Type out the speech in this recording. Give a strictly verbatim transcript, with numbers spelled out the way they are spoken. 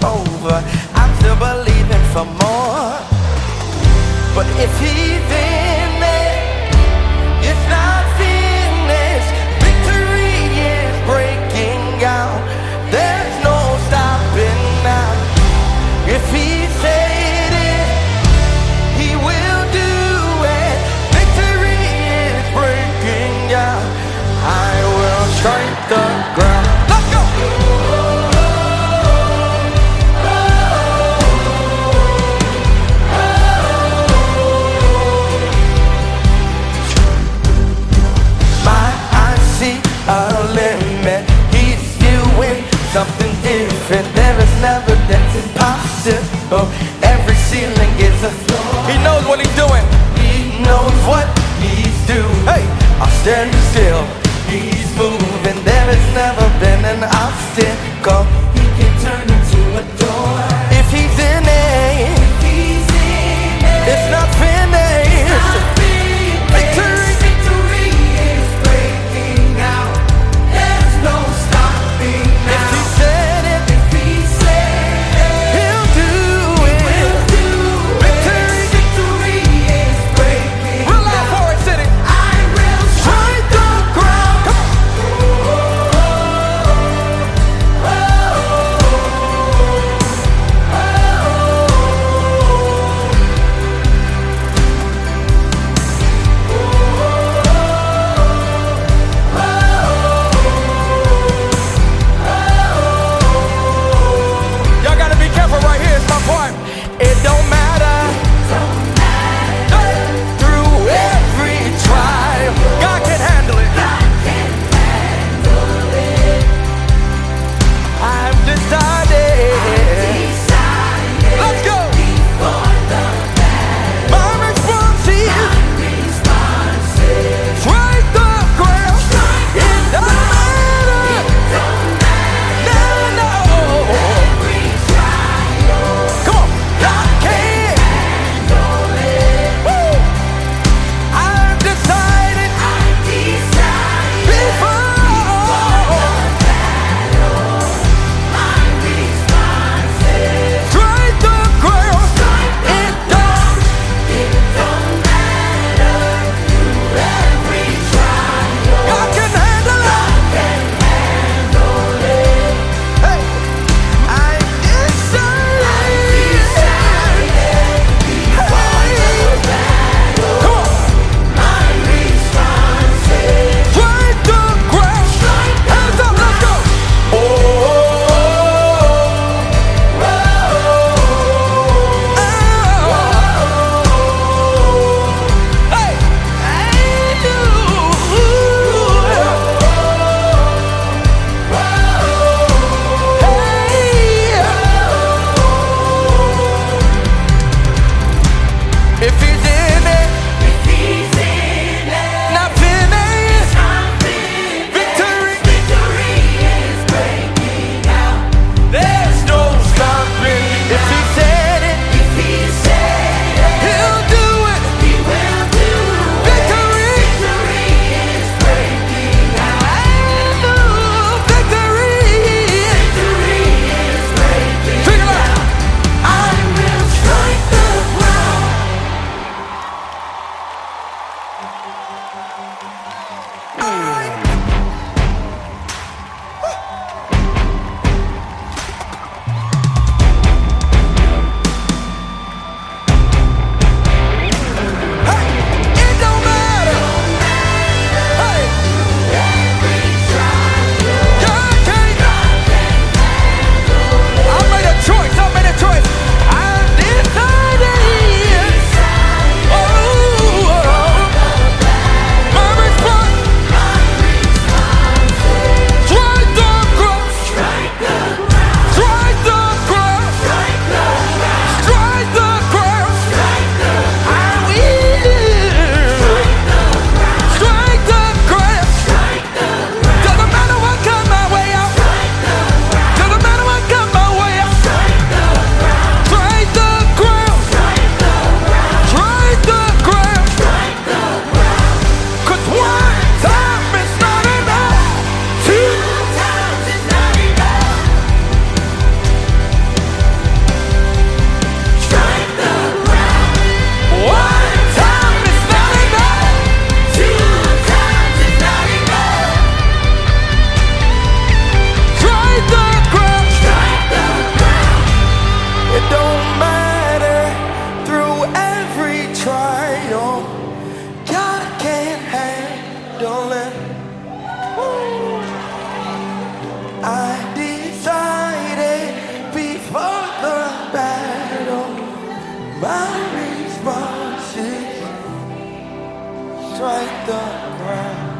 over. I'm still believing for more. But if he's in it, it's not finished. Victory is breaking out. There's no stopping now. If he said it, he will do it. Victory is breaking out. I will strike the ground. Let's go! My eyes see a limit. He's doing something different. There is never that's impossible. Every ceiling is a floor. He knows what he's doing. He knows what he's doing. Hey, I'll stand still. He's moving. There has never been an obstacle. He can turn into a door. If he's in it, if he's in it, it's not finished. It's not finished. Victory. Victory is breaking out. There's no stopping now. If he said it, if he said it, he'll do it. He'll do victory. It. Victory is breaking out. Real loud for it, city. I will strike the ground. Come on. Oh, oh, oh. darling. I decided before the battle, my response is strike the ground.